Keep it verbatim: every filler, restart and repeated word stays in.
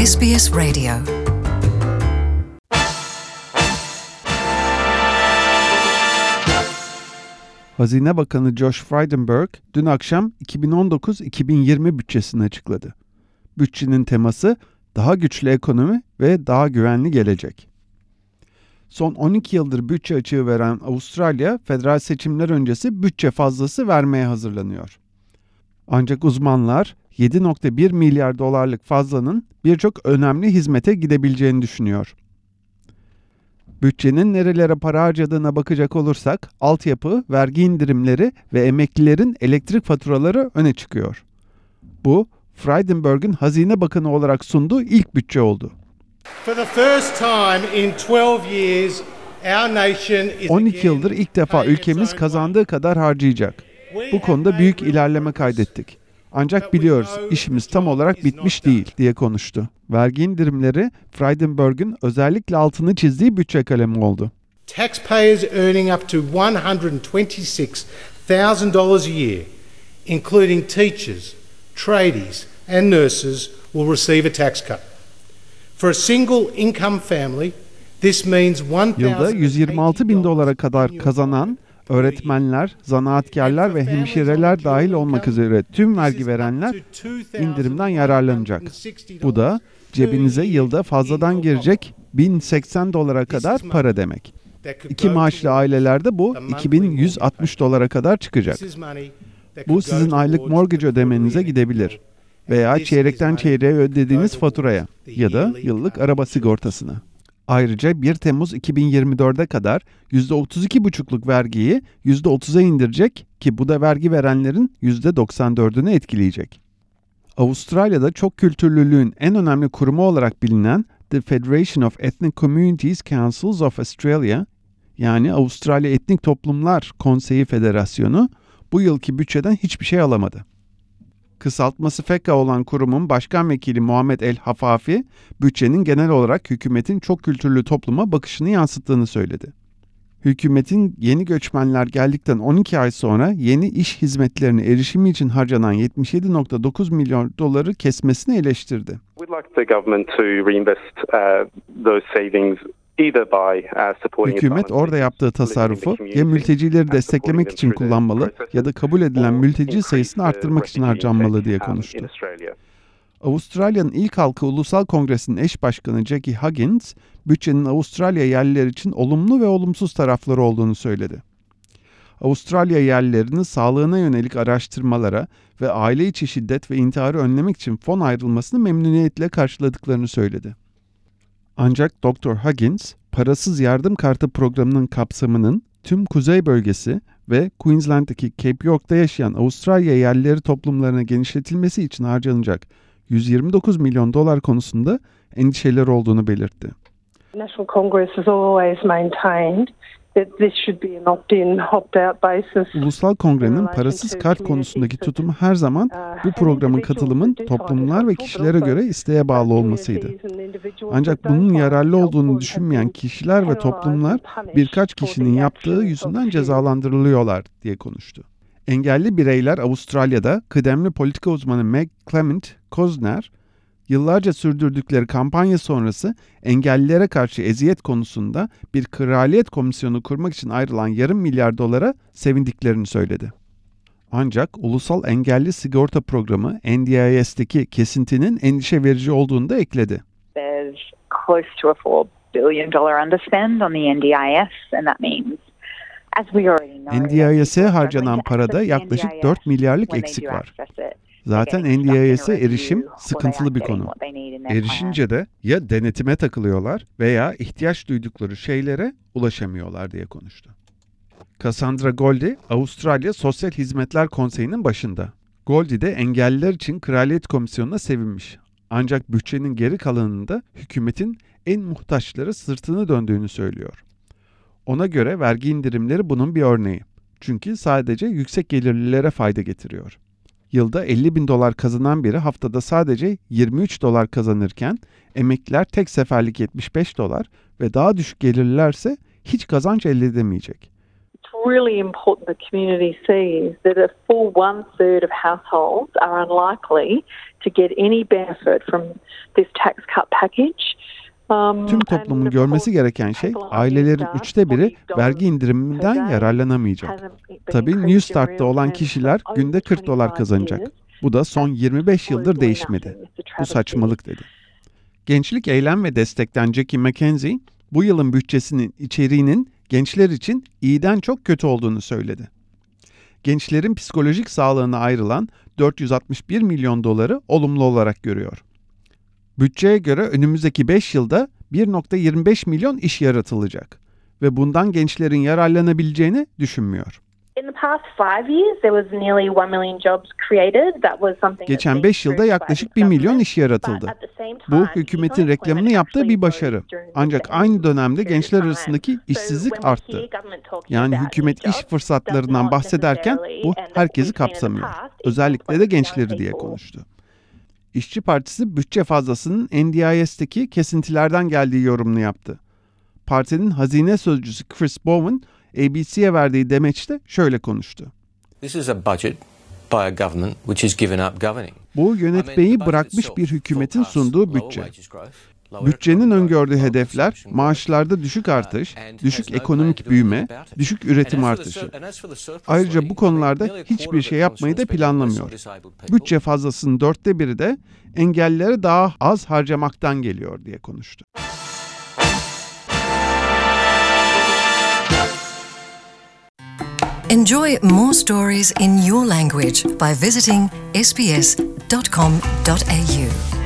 S B S Radio. Hazine Bakanı Josh Frydenberg dün akşam iki bin on dokuz iki bin yirmi bütçesini açıkladı. Bütçenin teması daha güçlü ekonomi ve daha güvenli gelecek. Son on iki yıldır bütçe açığı veren Avustralya, federal seçimler öncesi bütçe fazlası vermeye hazırlanıyor. Ancak uzmanlar yedi virgül bir milyar dolarlık fazlanın birçok önemli hizmete gidebileceğini düşünüyor. Bütçenin nerelere para harcadığına bakacak olursak, altyapı, vergi indirimleri ve emeklilerin elektrik faturaları öne çıkıyor. Bu, Frydenberg'in Hazine Bakanı olarak sunduğu ilk bütçe oldu. on iki yıldır ilk defa ülkemiz kazandığı kadar harcayacak. Bu konuda büyük ilerleme kaydettik. Ancak biliyoruz, işimiz tam olarak bitmiş değil diye konuştu. Vergi indirimleri Frydenberg'in özellikle altını çizdiği bütçe kalemi oldu. Taxpayers earning up to one hundred twenty-six thousand dollars a year, including teachers, tradies and nurses, will receive a tax cut. For a single income family, this means one thousand Yılda yüz yirmi altı bin dolara kadar kazanan öğretmenler, zanaatkarlar ve hemşireler dahil olmak üzere tüm vergi verenler indirimden yararlanacak. Bu da cebinize yılda fazladan girecek bin seksen dolara kadar para demek. İki maaşlı ailelerde bu iki bin yüz altmış dolara kadar çıkacak. Bu sizin aylık mortgage ödemenize gidebilir veya çeyrekten çeyreğe ödediğiniz faturaya ya da yıllık araba sigortasına. Ayrıca bir Temmuz iki bin yirmi dörde kadar yüzde otuz iki virgül beş'luk vergiyi yüzde otuz'a indirecek ki bu da vergi verenlerin yüzde doksan dörd'ünü etkileyecek. Avustralya'da çok kültürlülüğün en önemli kurumu olarak bilinen The Federation of Ethnic Communities Councils of Australia, yani Avustralya Etnik Toplumlar Konseyi Federasyonu, bu yılki bütçeden hiçbir şey alamadı. Kısaltması F E C A olan kurumun başkan vekili Muhammed El Hafafi, bütçenin genel olarak hükümetin çok kültürlü topluma bakışını yansıttığını söyledi. Hükümetin yeni göçmenler geldikten on iki ay sonra yeni iş hizmetlerine erişimi için harcanan yetmiş yedi virgül dokuz milyon doları kesmesini eleştirdi. We'd like the government to reinvest uh, those savings. Hükümet orada yaptığı tasarrufu ya mültecileri desteklemek için kullanmalı ya da kabul edilen mülteci sayısını arttırmak için harcanmalı diye konuştu. Avustralya'nın ilk halkı Ulusal Kongresi'nin eş başkanı Jackie Huggins, bütçenin Avustralya yerlileri için olumlu ve olumsuz tarafları olduğunu söyledi. Avustralya yerlilerinin sağlığına yönelik araştırmalara ve aile içi şiddet ve intiharı önlemek için fon ayrılmasını memnuniyetle karşıladıklarını söyledi. Ancak doktor Huggins, parasız yardım kartı programının kapsamının tüm kuzey bölgesi ve Queensland'daki Cape York'ta yaşayan Avustralya yerlileri toplumlarına genişletilmesi için harcanacak yüz yirmi dokuz milyon dolar konusunda endişeleri olduğunu belirtti. National Congress has always maintained that this should be an opt-in, opt-out basis. Ulusal Kongre'nin parasız kart konusundaki tutumu her zaman bu programın katılımın toplumlar ve kişilere göre isteğe bağlı olmasıydı. Ancak bunun yararlı olduğunu düşünmeyen kişiler ve toplumlar birkaç kişinin yaptığı yüzünden cezalandırılıyorlar diye konuştu. Engelli bireyler Avustralya'da kıdemli politika uzmanı Meg Clement Kozner, yıllarca sürdürdükleri kampanya sonrası engellilere karşı eziyet konusunda bir kraliyet komisyonu kurmak için ayrılan yarım milyar dolara sevindiklerini söyledi. Ancak Ulusal Engelli Sigorta Programı N D I S'teki kesintinin endişe verici olduğunu da ekledi. There's close to a four billion dollars underspend on the N D I S and that means N D I S'e harcanan parada yaklaşık dört milyarlık eksik var. Zaten N D I S'e erişim sıkıntılı bir konu. Erişince de ya denetime takılıyorlar veya ihtiyaç duydukları şeylere ulaşamıyorlar diye konuştu. Cassandra Goldie, Avustralya Sosyal Hizmetler Konseyi'nin başında. Goldie de engelliler için Kraliyet Komisyonu'na sevinmiş. Ancak bütçenin geri kalanında hükümetin en muhtaçlara sırtını döndüğünü söylüyor. Ona göre vergi indirimleri bunun bir örneği. Çünkü sadece yüksek gelirlilere fayda getiriyor. Yılda elli bin dolar kazanan biri haftada sadece yirmi üç dolar kazanırken emekliler tek seferlik yetmiş beş dolar ve daha düşük gelirlilerse hiç kazanç elde edemeyecek. really important the community sees that a full one-third of households are unlikely to get any benefit from this tax cut package. Um, Tüm toplumun görmesi gereken şey ailelerin üçte biri vergi indiriminden yararlanamayacak. Tabii New Start'ta olan kişiler günde kırk dolar kazanacak. Bu da son yirmi beş yıldır değişmedi. Bu saçmalık dedi. Gençlik Eylem ve Destek'ten Jackie McKenzie, bu yılın bütçesinin içeriğinin gençler için iyiden çok kötü olduğunu söyledi. Gençlerin psikolojik sağlığına ayrılan dört yüz altmış bir milyon doları olumlu olarak görüyor. Bütçeye göre önümüzdeki beş yılda bir virgül yirmi beş milyon iş yaratılacak ve bundan gençlerin yararlanabileceğini düşünmüyor. Geçen beş yılda yaklaşık bir milyon iş yaratıldı. Bu hükümetin reklamını yaptığı bir başarı. Ancak aynı dönemde gençler arasındaki işsizlik arttı. Yani hükümet iş fırsatlarından bahsederken bu herkesi kapsamıyor. Özellikle de gençleri diye konuştu. İşçi Partisi bütçe fazlasının N D I S'teki kesintilerden geldiği yorumunu yaptı. Partinin hazine sözcüsü Chris Bowen, A B C'ye verdiği demeçte şöyle konuştu. Bu yönetmeyi bırakmış bir hükümetin sunduğu bütçe. Bütçenin öngördüğü hedefler maaşlarda düşük artış, düşük ekonomik büyüme, düşük üretim artışı. Ayrıca bu konularda hiçbir şey yapmayı da planlamıyor. Bütçe fazlasının dörtte biri de engellilere daha az harcamaktan geliyor diye konuştu. Enjoy more stories in your language by visiting s b s dot com dot a u.